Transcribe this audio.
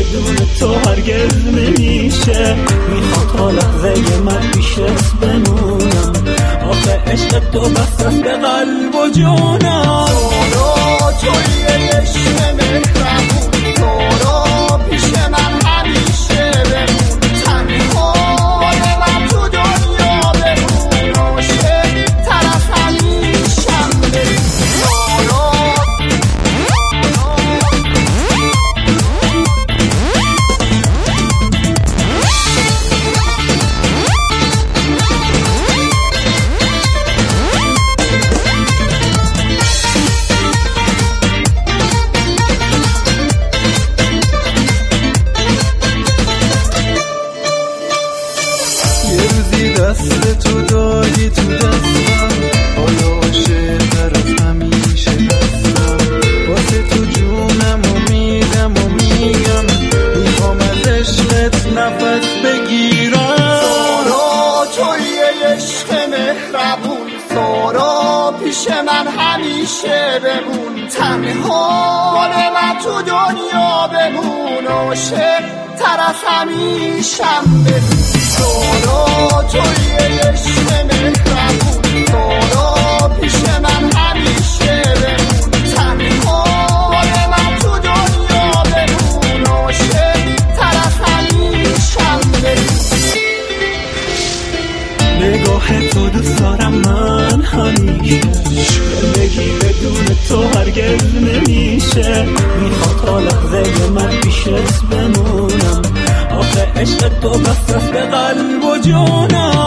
بدون تو هرگز نمیشه. میخوام تا لحظه من پیشت بمونم، آخه عشق تو بس است به قلب و جونم. سارا توی عشق مهربون، سارا پیش من همیشه بمون. تنها من تو دنیا بمون، عاشق تر از همیشم بمون. دست تو دادی تو دستم، حالا عاشق‌تر از همیشه هستم. واسه تو جونم و میدم و میگم، میخوام از عشقت نفس بگیرم. سارا توی عشق مهربون، سارا پیش من همیشه بمون. تنها من تو دنیا بمون، عاشق تر از همیشم بمون. سارا توی عشق مهربون، سارا پیش من همیشه بمون. تنها من تو دنیا بمون، عاشق تر از همیشم بمون. نگاه تو دوست دارم من همیشه، زندگی بدون تو هرگز نمیشه. میخوام تا لحظه من پیشت بمونم، آخه عشق تو بس است به قلب و جونم.